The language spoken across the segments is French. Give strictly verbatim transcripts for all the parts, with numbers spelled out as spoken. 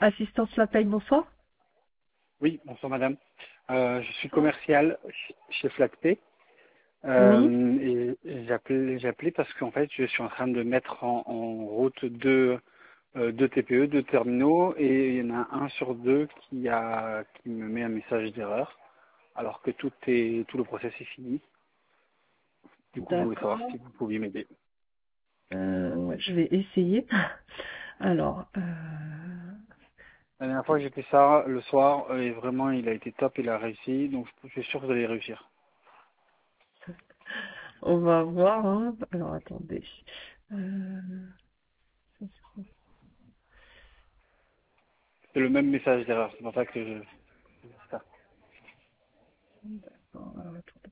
Assistance la paye, bonsoir. Oui, bonsoir madame. Euh, je suis commercial ch- chez Flacpay Oui. euh, et et j'appelais j'appelais parce qu'en fait je suis en train de mettre en, en route deux, euh, deux T P E, deux terminaux et il y en a un sur deux qui a qui me met un message d'erreur alors que tout est tout le process est fini. Du coup je voulais savoir D'accord. si vous pouviez m'aider. Euh, ouais, je vais essayer. Alors, euh, La dernière fois que j'ai fait ça le soir euh, et vraiment il a été top, il a réussi donc je suis sûr que vous allez réussir. on va voir. Hein. Alors, attendez. Euh, C'est le même message d'erreur, c'est pour ça que je ça. d'accord, alors, attendez.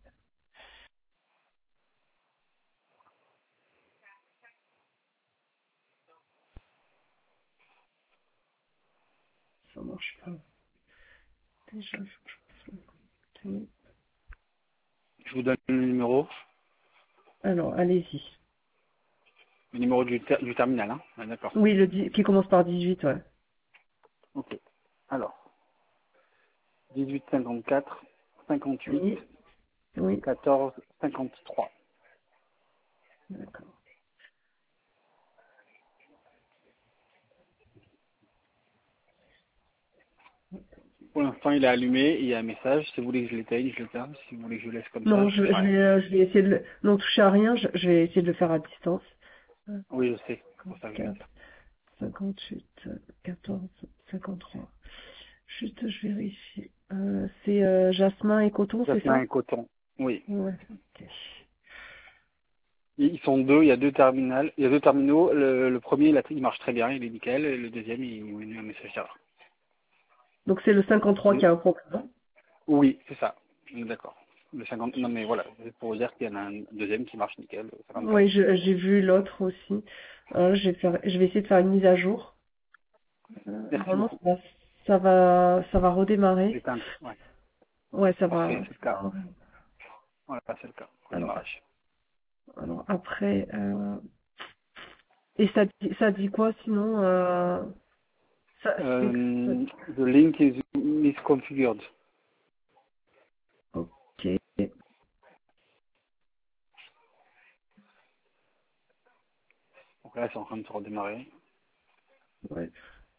Ça marche pas. Déjà, il faut que je fasse le- Je vous donne le numéro. Alors, allez-y. Le numéro du, ter- du terminal, hein. Ah, d'accord. Oui, le dix- qui commence par dix-huit, ouais. Ok. Alors, dix-huit cinquante-quatre, cinquante-huit, Oui. Oui. quatorze, cinquante-trois. D'accord. Pour l'instant, il est allumé, il y a un message. Si vous voulez que je l'éteigne, je l'éteins. Si vous voulez que je le laisse comme ça, Non, je je, touche à je rien. vais, euh, je vais essayer de le... Non, toucher à rien, je, je vais essayer de le faire à distance. Oui, je sais. C'est pour ça que je vais cinquante-quatre, dire. cinquante-huit, quatorze, cinquante-trois. Juste, je vérifie. Euh, c'est euh, jasmin et coton, c'est Jasmin ça? et coton. Oui. Ouais. Ok. Ils ils sont deux, il y a deux terminaux. Il y a deux terminaux. Le, le premier, il, a- il marche très bien, il est nickel. Et le deuxième, il il met un message d'erreur. Donc c'est le cinquante-trois qui Oui, a un problème. oui, c'est ça. D'accord. Le cinquante. Non, mais voilà. C'est pour vous dire qu'il y en a un deuxième qui marche nickel, le cinquante-quatre. Oui, je- j'ai vu l'autre aussi. Euh, je vais faire, je vais essayer de faire une mise à jour. Euh, Merci normalement, beaucoup. ça va, ça va, ça va redémarrer. J'éteins. Ouais. Ouais, ça Parfait, va. c'est le ça cas. va. Voilà, c'est le cas. Alors, Redémarrage. alors après, euh, et ça, dit- ça dit quoi sinon? Euh, ça, c'est, Um, the link is misconfigured. ok. Donc là, c'est en train de se redémarrer. Ouais.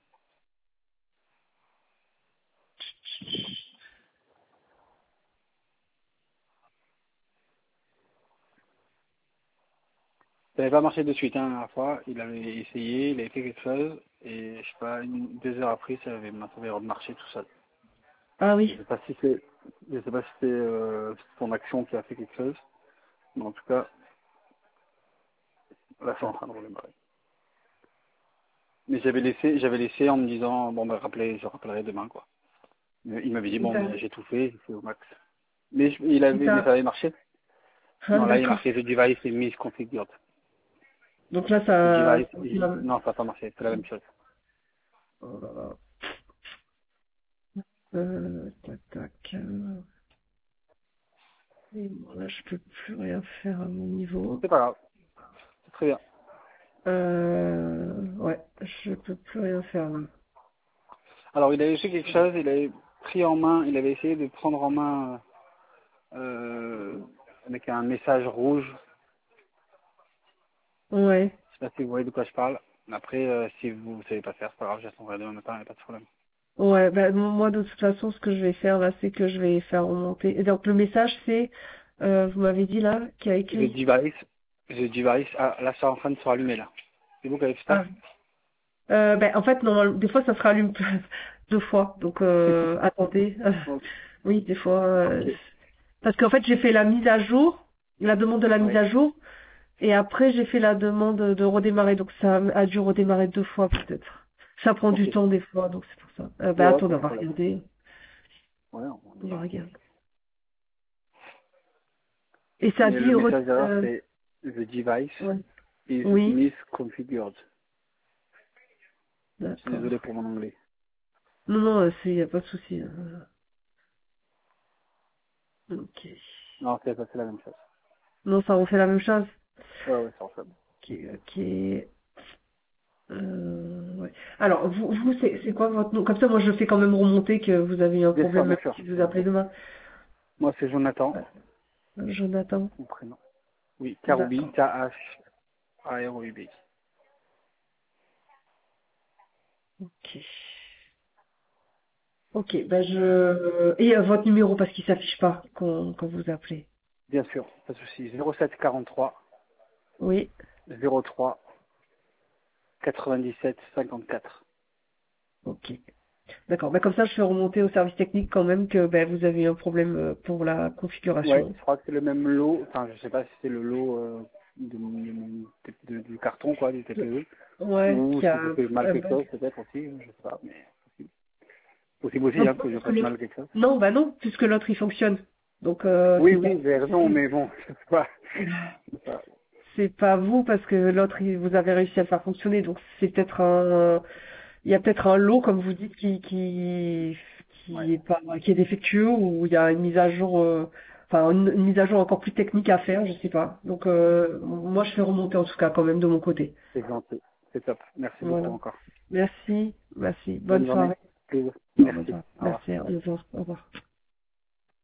Ça n'avait pas marché de suite, hein, la dernière fois. Il avait essayé, il avait fait quelque chose, et je sais pas, une, deux heures après, ça avait, ça avait remarché tout seul. Ah Je oui. sais pas si c'est, je sais pas si c'est euh, son action qui a fait quelque chose, mais en tout cas, là, c'est en train de redémarrer. Mais j'avais laissé, j'avais laissé en me disant, bon, bah, rappelez, je rappellerai demain, quoi. Mais il m'avait dit, Il bon, t'a, mais j'ai tout fait, j'ai fait au max. Mais je- il il avait, mais ça t'a, avait marché. ah Non, là, il est d'accord. marqué The device is misconfigured. Donc là, The ça, device ça fait is... la- Non, ça n'a pas marché, c'est la même chose. oh là là. Euh, tac, tac. euh, et bon, là, je peux plus rien faire à mon niveau. C'est pas grave, c'est très bien. Euh, ouais, je peux plus rien faire là. Alors, il avait fait quelque chose, il avait pris en main, il avait essayé de prendre en main euh, avec un message rouge. Ouais. Je sais pas si vous voyez de quoi je parle. Après, euh, si vous ne savez pas faire, c'est pas grave, j'attendrai demain matin, il n'y a pas de problème. Ouais, bah, mo- moi, de toute façon, ce que je vais faire là, c'est que je vais faire remonter. Et donc, le message, c'est, euh, vous m'avez dit là, qui a The écrit. device, the device, ah, là, c'est en train de se rallumer, là. C'est vous qui avez fait ça? Ah, euh, ben, en fait, non, des fois, ça se rallume deux fois. Donc, euh, attendez. Ok. Oui, des fois. euh, Ok. Parce qu'en fait, j'ai fait la mise à jour, la demande de la mise Ouais. à jour, et après, j'ai fait la demande de redémarrer. Donc, ça a dû redémarrer deux fois, peut-être. Ça prend Ok. du temps, des fois, donc c'est pour ça. Euh, bah, Ouais, attendez, pas on de va problème. regarder. Ouais, on y On va va. regarder. Et ça Mais le dit... re- message d'erreur, euh, c'est the device ouais. is Oui, misconfigured. Je suis d'accord. désolé pour mon anglais. Non, non, il n'y a pas de souci. euh, Ok. Non, c'est ça, c'est la même chose. Non, ça refait la même chose. Ouais, ouais, c'est en fait. Ok, ok. Euh, ouais. Alors, vous, vous c'est c'est quoi votre nom? Comme ça, moi, je fais quand même remonter que vous avez eu un Bien sûr, problème, bien même sûr. si vous appelez demain. Moi, c'est Jonathan, Ouais. Jonathan. mon prénom. Oui, Karoubi, D'accord. K H A R O U B. Ok. Ok, ben je... Et euh, votre numéro, parce qu'il s'affiche pas quand, quand vous appelez. Bien sûr, pas de souci. zéro sept quarante-trois Oui, zéro trois quatre-vingt-dix-sept cinquante-quatre. ok. D'accord, ben comme ça, je fais remonter au service technique quand même que ben, vous avez eu un problème euh, pour la Ouais, configuration. je crois que c'est le même lot. Enfin, je sais pas si c'est le lot euh, de, de- de- du carton, quoi, du T P E. Ouais, Ou qu'il y a si je un, fais mal un quelque bug. chose, peut-être aussi, je sais pas, mais possible. Possible aussi, Non, hein, pas que je parce que fasse l'autre... mal quelque chose. Non, bah non, puisque l'autre, il fonctionne. Donc, euh, Oui, c'est pas... oui, vous avez raison, mais bon, je sais pas. Je sais pas. C'est pas vous, parce que l'autre, il- vous avez réussi à le faire fonctionner. Donc, c'est peut-être un... Il y a peut-être un lot, comme vous dites, qui, qui, Ouais, qui est pas, qui est défectueux, ou il y a une mise à jour, euh, enfin, une, une mise à jour encore plus technique à faire, je sais pas. Donc, euh, moi, je fais remonter en tout cas, quand même, de mon côté. c'est gentil. C'est top. Merci beaucoup Voilà. encore. Merci, merci. Bonne Bonne journée. soirée. Plaisir. Au revoir. Bonne Merci. soirée. Au revoir. Merci, au revoir. Au revoir.